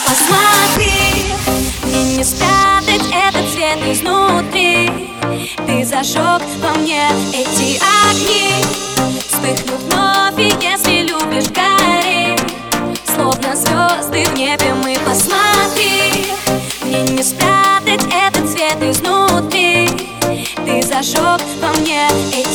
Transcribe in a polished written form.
Посмотри, мне не спрятать этот цвет изнутри. Ты зажег во мне эти огни, вспыхнут вновь, и если любишь, гори, словно звезды в небе мы. Посмотри, мне не спрятать этот цвет изнутри. Ты зажег во мне эти